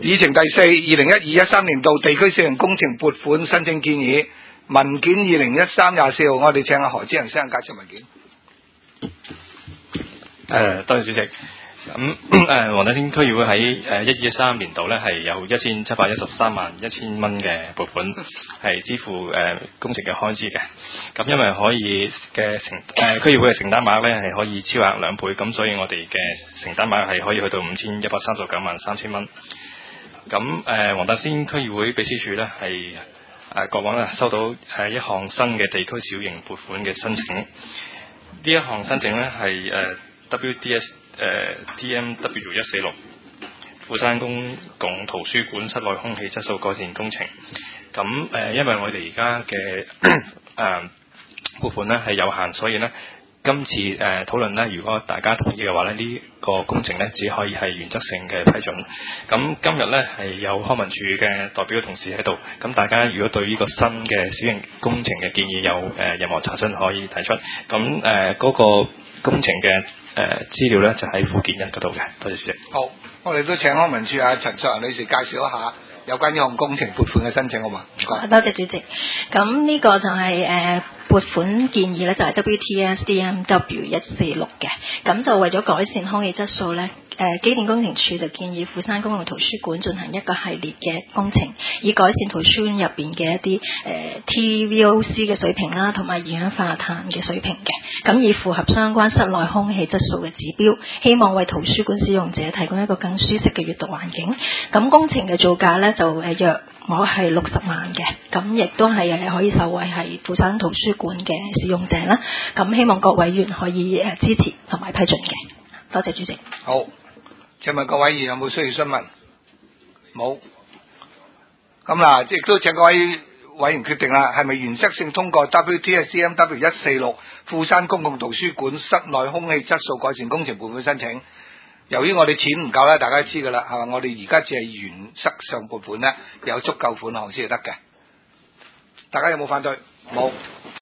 議程第4 2012-13年度地區小型工程撥款申請建議文件2013-24號，我哋請阿何志仁先生介紹文件。 多謝主席。咁黃大仙區議會喺12-13年度咧係有1713萬1千蚊嘅撥款係支付工程嘅開支嘅。咁因為可以嘅區議會嘅承擔額咧係可以超額2倍，咁所以我哋嘅承擔額係可以去到5139萬3千蚊。咁黃大仙區議會秘書處咧係過往咧收到一項新嘅地區小型撥款嘅申請。呢一項申請咧係WDS TMW146 富山公共圖書館室內空氣質素改善工程。咁因為我哋而家嘅撥款咧係有限，所以咧今次討論咧，如果大家同意嘅話咧，呢個工程咧只可以係原則性嘅批准。咁今日咧係有康文署嘅代表同事喺度，咁大家如果對呢個新嘅小型工程嘅建議有任何查詢可以提出。咁嗰個工程嘅資料咧就喺附件1嗰度嘅。多謝主席。 好，我哋都請康文署陳淑蘭女士介紹一下有關呢項工程撥款嘅申請，好嘛？唔該。 多謝主席。咁呢個就係撥款建議咧，就係 WTS-DMW146 嘅。咁就為咗改善空氣質素咧，機電工程署就建議富山公共圖書館進行一個系列嘅工程，以改善圖書館入邊嘅一啲TVOC 嘅水平啦，同埋二氧化碳嘅水平嘅。咁以符合相關室內空氣質素嘅指標，希望為圖書館使用者提供一個更舒適嘅閱讀環境。咁工程嘅造價咧就約我係60萬嘅，咁亦都係可以受惠係富山圖書館嘅使用者啦。咁希望各委員可以支持同埋批准嘅。多謝主席。 好，請問各位議員有冇需要詢問？冇。咁嗱，亦都請各位委員決定啦，係咪原則性通過 WTS-CMW146 富山公共圖書館室內空氣質素改善工程撥款申請？由於我哋錢唔夠啦，大家知㗎啦，係嘛？我哋而家只係原則上撥款咧，有足夠款項先係得嘅。大家有冇反對？冇。